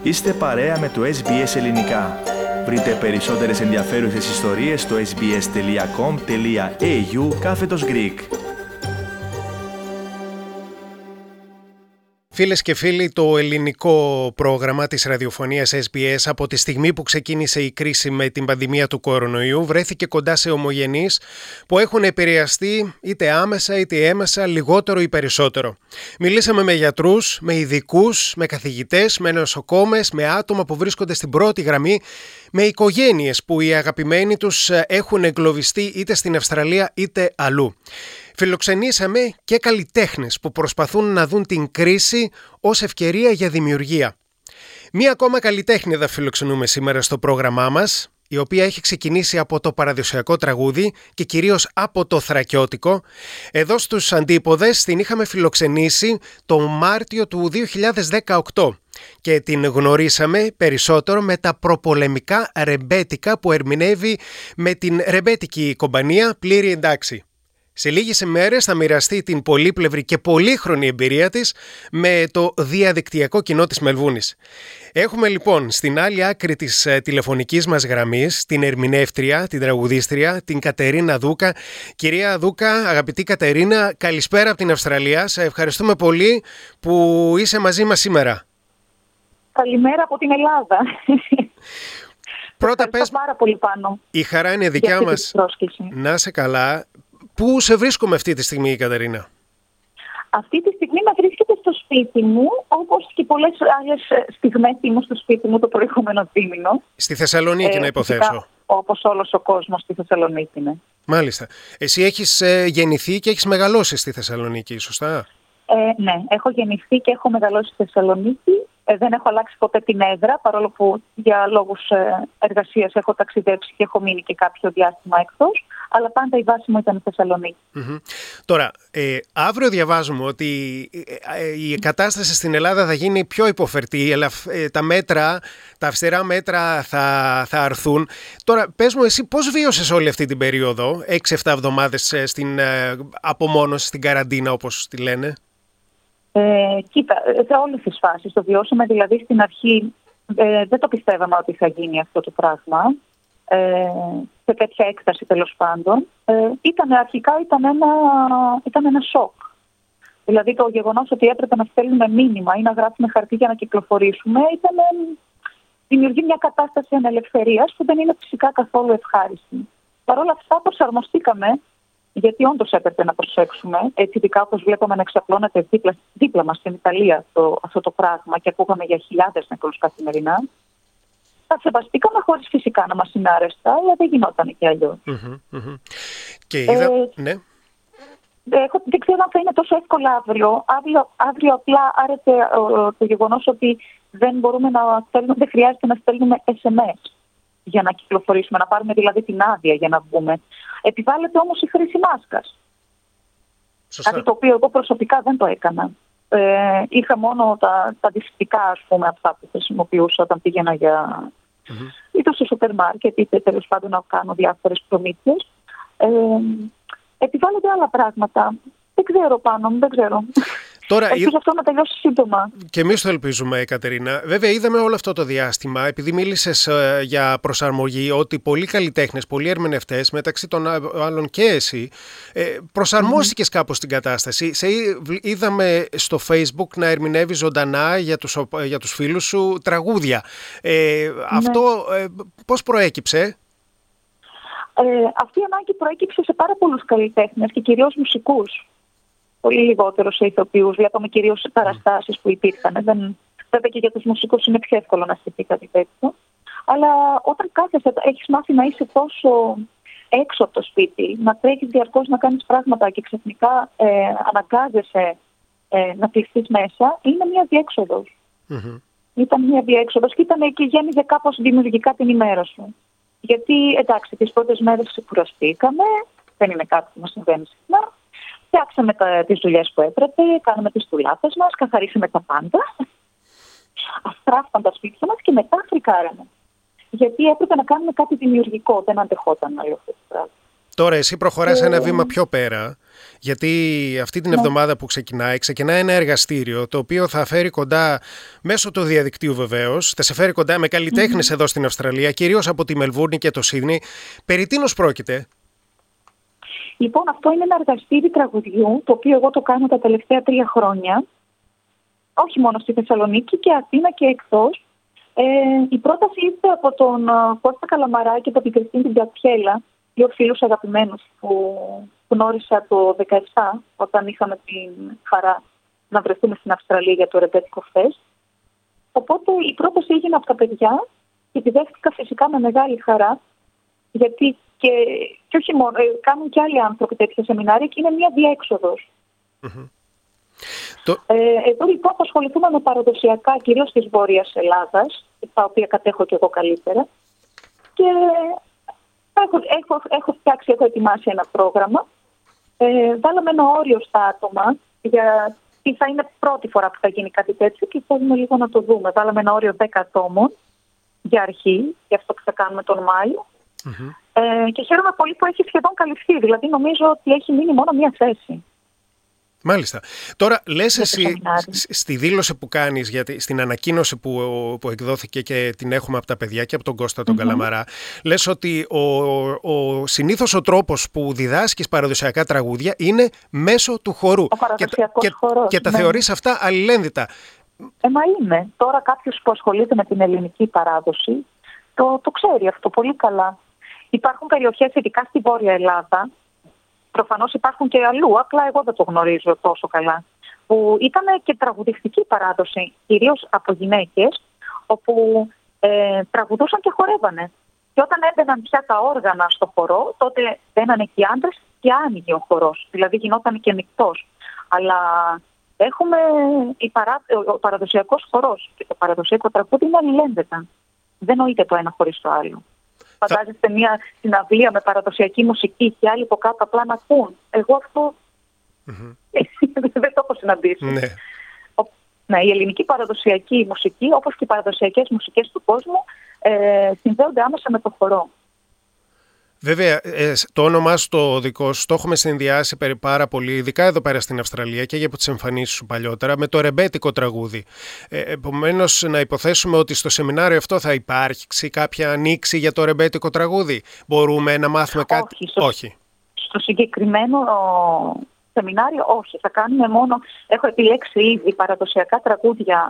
Είστε παρέα με το SBS Ελληνικά. Βρείτε περισσότερες ενδιαφέρουσες ιστορίες στο sbs.com.au/Greek. Φίλες και φίλοι, το ελληνικό πρόγραμμα της ραδιοφωνίας SBS από τη στιγμή που ξεκίνησε η κρίση με την πανδημία του κορονοϊού βρέθηκε κοντά σε ομογενείς που έχουν επηρεαστεί είτε άμεσα είτε έμεσα, λιγότερο ή περισσότερο. Μιλήσαμε με γιατρούς, με ειδικούς, με καθηγητές, με νοσοκόμες, με άτομα που βρίσκονται στην πρώτη γραμμή, με οικογένειες που οι αγαπημένοι τους έχουν εγκλωβιστεί είτε στην Αυστραλία είτε αλλού. Φιλοξενήσαμε και καλλιτέχνες που προσπαθούν να δουν την κρίση ως ευκαιρία για δημιουργία. Μία ακόμα καλλιτέχνηδα φιλοξενούμε σήμερα στο πρόγραμμά μας, η οποία έχει ξεκινήσει από το παραδοσιακό τραγούδι και κυρίως από το θρακιώτικο. Εδώ στους Αντίποδες την είχαμε φιλοξενήσει το Μάρτιο του 2018 και την γνωρίσαμε περισσότερο με τα προπολεμικά ρεμπέτικα που ερμηνεύει με την ρεμπέτικη κομπανία Πλήρη Εντάξει. Σε λίγες ημέρες θα μοιραστεί την πολύπλευρη και πολύχρονη εμπειρία της με το διαδικτυακό κοινό της Μελβούνης. Έχουμε λοιπόν στην άλλη άκρη της τηλεφωνικής μας γραμμής την ερμηνεύτρια, την τραγουδίστρια, την Κατερίνα Δούκα. Κυρία Δούκα, αγαπητή Κατερίνα, καλησπέρα από την Αυστραλία. Σε ευχαριστούμε πολύ που είσαι μαζί μας σήμερα. Καλημέρα από την Ελλάδα. Πρώτα πες, πάρα πολύ πάνω. Η χαρά είναι δικιά μας. Να είσαι καλά. Πού σε βρίσκομαι αυτή τη στιγμή, Κατερίνα? Αυτή τη στιγμή με βρίσκεται στο σπίτι μου, όπως και πολλές άλλες στιγμές ήμουν στο σπίτι μου το προηγούμενο δίμηνο. Στη Θεσσαλονίκη, να υποθέσω. Όπως όλος ο κόσμος στη Θεσσαλονίκη, ναι. Μάλιστα. Εσύ έχεις γεννηθεί και έχεις μεγαλώσει στη Θεσσαλονίκη, σωστά? Ναι, έχω γεννηθεί και έχω μεγαλώσει στη Θεσσαλονίκη. Δεν έχω αλλάξει ποτέ την έδρα, παρόλο που για λόγους εργασίας έχω ταξιδέψει και έχω μείνει και κάποιο διάστημα εκτός. Αλλά πάντα η βάση μου ήταν η Θεσσαλονίκη. Mm-hmm. Τώρα, αύριο διαβάζουμε ότι η κατάσταση στην Ελλάδα θα γίνει πιο υποφερτή, αλλά τα αυστηρά μέτρα θα αρθούν. Τώρα, πες μου εσύ πώς βίωσες όλη αυτή την περίοδο, 6-7 εβδομάδες στην απομόνωση, στην καραντίνα όπως τη λένε? Κοίτα, σε όλες τις φάσεις το βιώσαμε, δηλαδή στην αρχή δεν το πιστεύαμε ότι θα γίνει αυτό το πράγμα. Σε τέτοια έκταση τέλος πάντων. Αρχικά ήταν ένα σοκ. Δηλαδή το γεγονός ότι έπρεπε να στέλνουμε μήνυμα ή να γράφουμε χαρτί για να κυκλοφορήσουμε δημιουργεί μια κατάσταση ανελευθερίας που δεν είναι φυσικά καθόλου ευχάριστη. Παρ' όλα αυτά προσαρμοστήκαμε, γιατί όντως έπρεπε να προσέξουμε, έτσι ειδικά όπως βλέπαμε να εξαπλώνεται δίπλα μας στην Ιταλία αυτό το πράγμα και ακούγαμε για χιλιάδες νεκρούς καθημερινά. Τα σεβαστήκαμε χωρίς φυσικά να μας είναι άρεστα, αλλά δεν γινόταν και αλλιώς. Και είδα... ναι. Δεν ξέρω αν θα είναι τόσο εύκολα αύριο. Αύριο απλά άρεσε το γεγονός ότι δεν χρειάζεται να στέλνουμε SMS για να κυκλοφορήσουμε, να πάρουμε δηλαδή την άδεια για να βγούμε. Επιβάλλεται όμως η χρήση μάσκας. Σωστά. Κάτι το οποίο εγώ προσωπικά δεν το έκανα. Είχα μόνο τα αντισηπτικά, ας πούμε, αυτά που χρησιμοποιούσα όταν πήγαινα είτε στο σούπερ μάρκετ, είτε τέλος πάντων να κάνω διάφορες προμήθειες. Επιβάλλονται άλλα πράγματα. Δεν ξέρω δεν ξέρω. Τώρα, ελπίζω αυτό να τελειώσει σύντομα. Και εμείς το ελπίζουμε, Κατερίνα. Βέβαια, είδαμε όλο αυτό το διάστημα, επειδή μίλησες για προσαρμογή, ότι πολλοί καλλιτέχνες, πολλοί ερμηνευτές, μεταξύ των άλλων και εσύ, προσαρμόστηκες κάπως στην κατάσταση. Σε είδαμε στο Facebook να ερμηνεύεις ζωντανά για τους φίλους σου τραγούδια. Αυτό πώς προέκυψε? Αυτή η ανάγκη προέκυψε σε πάρα πολλούς καλλιτέχνες και κυρίως μουσικούς. Πολύ λιγότερο σε ηθοποιούς. Βλέπαμε κυρίως παραστάσεις που υπήρχαν. Βέβαια και για τους μουσικούς είναι πιο εύκολο να σκεφτεί κάτι τέτοιο. Αλλά όταν κάθεσαι, έχεις μάθει να είσαι τόσο έξω από το σπίτι, να τρέχεις διαρκώς να κάνεις πράγματα και ξαφνικά αναγκάζεσαι να κλειστείς μέσα, είναι μια διέξοδος. Ήταν μια διέξοδος και γέμιζε κάπως δημιουργικά την ημέρα σου. Γιατί εντάξει, τις πρώτες μέρες κουραστήκαμε, δεν είναι κάτι που μας συμβαίνει συχνά. Φτιάξαμε τις δουλειές που έπρεπε, κάναμε τις δουλάπες μας, καθαρίσαμε τα πάντα. Αστράφταν τα σπίτια μας και μετά φρικάραμε. Γιατί έπρεπε να κάνουμε κάτι δημιουργικό, δεν αντεχόταν άλλο αυτό το πράγμα. Τώρα εσύ προχωράς ένα βήμα πιο πέρα, γιατί αυτή την εβδομάδα που ξεκινάει ένα εργαστήριο το οποίο θα φέρει κοντά, μέσω του διαδικτύου βεβαίως, θα σε φέρει κοντά με καλλιτέχνες εδώ στην Αυστραλία, κυρίως από τη Μελβούρνη και το Σίδνεϊ. Περί τίνος πρόκειται? Λοιπόν, αυτό είναι ένα εργαστήρι τραγουδιού, το οποίο εγώ το κάνω τα τελευταία 3 χρόνια. Όχι μόνο στη Θεσσαλονίκη, και Αθήνα και εκτός. Η πρόταση ήρθε από τον Κώστα Καλαμαρά και από την Κριστίνη την Πλατιέλα, 2 φίλους αγαπημένους που γνώρισα το 2017, όταν είχαμε την χαρά να βρεθούμε στην Αυστραλία για το ρεμπέτικο φεστ. Οπότε η πρόταση έγινε από τα παιδιά και τη δέχτηκα φυσικά με μεγάλη χαρά, γιατί και όχι μόνο, κάνουν και άλλοι άνθρωποι τέτοια σεμινάρια και είναι μια διέξοδος. Εδώ λοιπόν θα ασχοληθούμε με παραδοσιακά, κυρίως της Βόρειας Ελλάδας, τα οποία κατέχω και εγώ καλύτερα, και έχω ετοιμάσει ένα πρόγραμμα. Βάλαμε ένα όριο στα άτομα, γιατί θα είναι πρώτη φορά που θα γίνει κάτι τέτοιο και θέλουμε λίγο να το δούμε. Βάλαμε ένα όριο 10 ατόμων για αρχή, για αυτό που θα κάνουμε τον Μάιο. Και χαίρομαι πολύ που έχει σχεδόν καλυφθεί, δηλαδή νομίζω ότι έχει μείνει μόνο μία θέση. Μάλιστα. Τώρα λες εσύ στη δήλωση που κάνεις, στην ανακοίνωση που εκδόθηκε και την έχουμε από τα παιδιά και από τον Κώστα τον Καλαμαρά, λες ότι συνήθως ο τρόπος που διδάσκεις παραδοσιακά τραγούδια είναι μέσω του χορού. Ο παραδοσιακός χορός. Και τα θεωρείς αυτά αλληλένδετα. Μα είναι. Τώρα κάποιος που ασχολείται με την ελληνική παράδοση το ξέρει αυτό πολύ καλά. Υπάρχουν περιοχές, ειδικά στη Βόρεια Ελλάδα, προφανώς υπάρχουν και αλλού, απλά εγώ δεν το γνωρίζω τόσο καλά, που ήταν και τραγουδιστική παράδοση, κυρίως από γυναίκες, όπου τραγουδούσαν και χορεύανε. Και όταν έμπαιναν πια τα όργανα στο χορό, τότε μπαίνανε και οι άντρες και άνοιγε ο χορός, δηλαδή γινόταν και μεικτός. Αλλά έχουμε ο παραδοσιακός χορός και το παραδοσιακό τραγούδι είναι αλληλένδετα. Δεν νοείται το ένα χωρίς το άλλο. Φαντάζεστε μια συναυλία με παραδοσιακή μουσική και άλλοι από κάτω απλά να ακούν. Εγώ αυτό δεν το έχω συναντήσει. Ναι, η ελληνική παραδοσιακή μουσική, όπως και οι παραδοσιακές μουσικές του κόσμου, συνδέονται άμεσα με το χορό. Βέβαια, το όνομά σου το δικό σου το έχουμε συνδυάσει πάρα πολύ, ειδικά εδώ πέρα στην Αυστραλία και από τις εμφανίσεις σου παλιότερα, με το ρεμπέτικο τραγούδι. Επομένως, να υποθέσουμε ότι στο σεμινάριο αυτό θα υπάρξει κάποια ανοίξη για το ρεμπέτικο τραγούδι. Μπορούμε να μάθουμε κάτι? Όχι. Στο συγκεκριμένο σεμινάριο όχι. Θα κάνουμε μόνο... Έχω επιλέξει ήδη παραδοσιακά τραγούδια.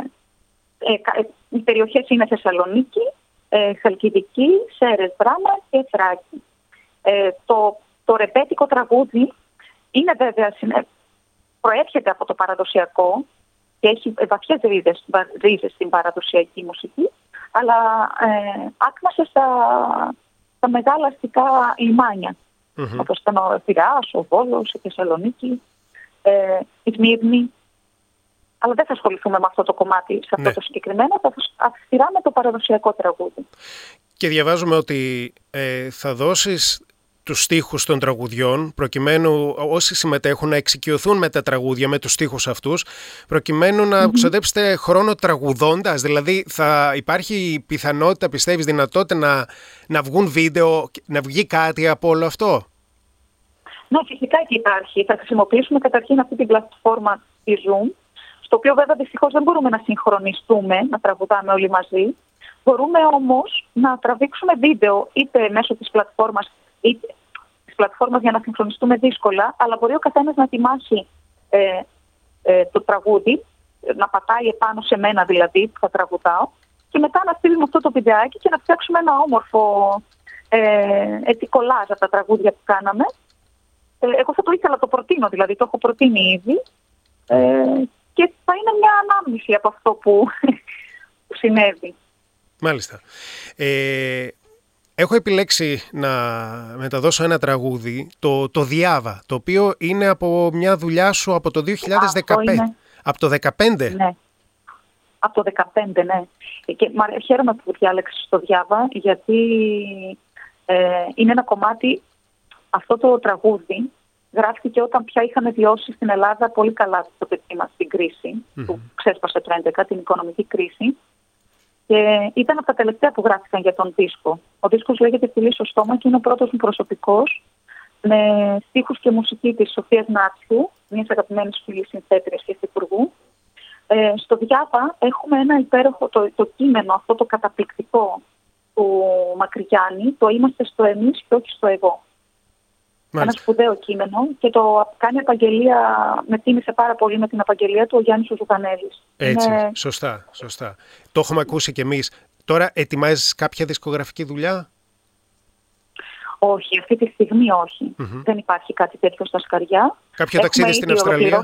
Οι περιοχές είναι Θεσσαλονίκη, Χαλκιδική, Σέρες, Δράμα και Θράκη. Το ρεμπέτικο τραγούδι είναι βέβαια, προέρχεται από το παραδοσιακό και έχει βαθιές ρίζες στην παραδοσιακή μουσική, αλλά άκμασε στα μεγάλα αστικά λιμάνια, όπως ήταν ο Πειραιάς, ο Βόλος, η Θεσσαλονίκη, η Σμύρνη. Αλλά δεν θα ασχοληθούμε με αυτό το κομμάτι, σε αυτό το συγκεκριμένο, θα αφιεράμε το παραδοσιακό τραγούδι. Και διαβάζουμε ότι θα δώσεις τους στίχους των τραγουδιών, προκειμένου όσοι συμμετέχουν να εξοικειωθούν με τα τραγούδια, με τους στίχους αυτούς, προκειμένου να ξοδέψετε χρόνο τραγουδώντας. Δηλαδή θα υπάρχει πιθανότητα, πιστεύεις, δυνατότητα να βγουν βίντεο, να βγει κάτι από όλο αυτό? Ναι, φυσικά και υπάρχει. Θα χρησιμοποιήσουμε καταρχήν αυτή την πλατφόρμα τη Zoom, στο οποίο βέβαια δυστυχώς δεν μπορούμε να συγχρονιστούμε, να τραγουδάμε όλοι μαζί. Μπορούμε όμως να τραβήξουμε βίντεο είτε μέσω της πλατφόρμας, είτε της πλατφόρμας για να συγχρονιστούμε δύσκολα, αλλά μπορεί ο καθένας να ετοιμάσει το τραγούδι, να πατάει επάνω σε μένα δηλαδή που θα τραγουδάω, και μετά να στείλουμε αυτό το βιντεάκι και να φτιάξουμε ένα όμορφο κολλάζ από τα τραγούδια που κάναμε. Εγώ θα το ήθελα, το προτείνω, δηλαδή το έχω προτείνει ήδη. Και θα είναι μια ανάμνηση από αυτό που συνέβη. Μάλιστα. Έχω επιλέξει να μεταδώσω ένα τραγούδι, το Διάβα, το οποίο είναι από μια δουλειά σου από το 2015. Από το 2015. Ναι. Από το 2015, ναι. Και χαίρομαι που διάλεξες το Διάβα, γιατί είναι ένα κομμάτι, αυτό το τραγούδι γράφτηκε όταν πια είχαμε βιώσει στην Ελλάδα πολύ καλά το παιδί μας την κρίση, που ξέσπασε το 2011, την οικονομική κρίση. Και ήταν από τα τελευταία που γράφηκαν για τον δίσκο. Ο δίσκος λέγεται «Φιλί στο στόμα» και είναι ο πρώτος μου προσωπικός, με στίχους και μουσική της Σοφίας Νάτσιου, μιας αγαπημένης φίλης συνθέτριας και υφυπουργού. Στο Διάβα έχουμε ένα υπέροχο το κείμενο, αυτό το καταπληκτικό του Μακρυγιάννη, το «Είμαστε στο εμείς και όχι στο εγώ». Ένα σπουδαίο κείμενο και το κάνει επαγγελία, με τίμησε πάρα πολύ με την επαγγελία του ο Γιάννης ο Ζουγανέλης. Έτσι, σωστά. Το έχουμε ακούσει κι εμείς. Τώρα ετοιμάζεις κάποια δισκογραφική δουλειά? Όχι, αυτή τη στιγμή όχι. Δεν υπάρχει κάτι τέτοιο στα σκαριά. Κάποιο ταξίδι στην Αυστραλία?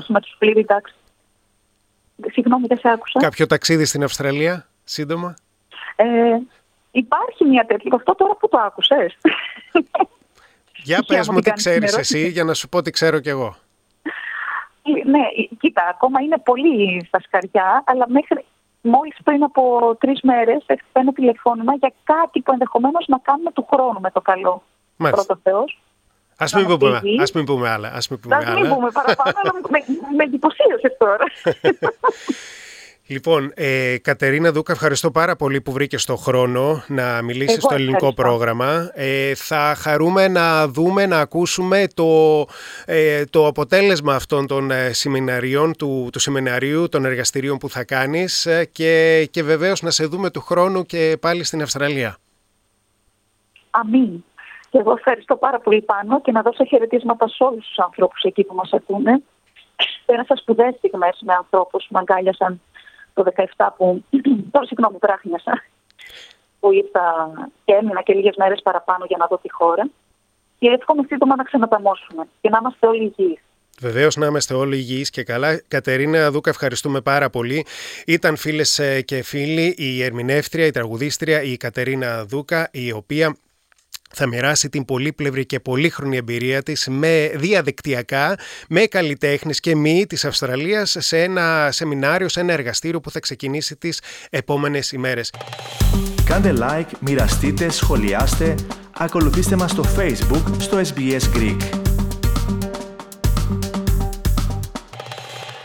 Συγγνώμη, δεν σε άκουσα. Κάποιο ταξίδι στην Αυστραλία, σύντομα? Υπάρχει μια τέτοια. Αυτό τώρα που το άκουσες. Για πες μου τι ξέρεις εσύ, για να σου πω τι ξέρω κι εγώ. Ναι, κοίτα, ακόμα είναι πολύ στα σκαριά, αλλά μόλις πριν από 3 μέρες έχετε ένα τηλεφώνημα για κάτι που ενδεχομένως να κάνουμε του χρόνου με το καλό. Πρώτο Θεός. Ας μην πούμε άλλα. Ας μην πούμε παραπάνω, αλλά με εντυπωσίασες τώρα. Λοιπόν, Κατερίνα Δούκα, ευχαριστώ πάρα πολύ που βρήκες το χρόνο να μιλήσεις στο ελληνικό πρόγραμμα. Θα χαρούμε να δούμε, να ακούσουμε το αποτέλεσμα αυτών των σεμιναρίων, του σεμιναρίου, των εργαστηρίων που θα κάνεις και βεβαίως να σε δούμε του χρόνου και πάλι στην Αυστραλία. Αμήν. Και εγώ ευχαριστώ πάρα πολύ πάνω και να δώσω χαιρετίσματα σε όλους τους ανθρώπους εκεί που μας ακούνε. Πέρασα σπουδαίες στιγμές με ανθρώπους που με αγκάλιασαν το 17 που, βράχνιασα, που ήρθα και έμεινα και λίγες μέρες παραπάνω για να δω τη χώρα. Και εύχομαι σύντομα να ξαναταμώσουμε και να είμαστε όλοι υγιείς. Βεβαίως, να είμαστε όλοι υγιείς και καλά. Κατερίνα Δούκα, ευχαριστούμε πάρα πολύ. Ήταν, φίλες και φίλοι, η ερμηνεύτρια, η τραγουδίστρια, η Κατερίνα Δούκα, η οποία θα μοιράσει την πολύπλευρη και πολύχρονη εμπειρία της με διαδικτυακά, με καλλιτέχνες και μη της Αυστραλίας σε ένα σεμινάριο, σε ένα εργαστήριο που θα ξεκινήσει τις επόμενες ημέρες. Κάντε like, μοιραστείτε, σχολιάστε, ακολουθήστε μας στο Facebook, στο SBS Greek.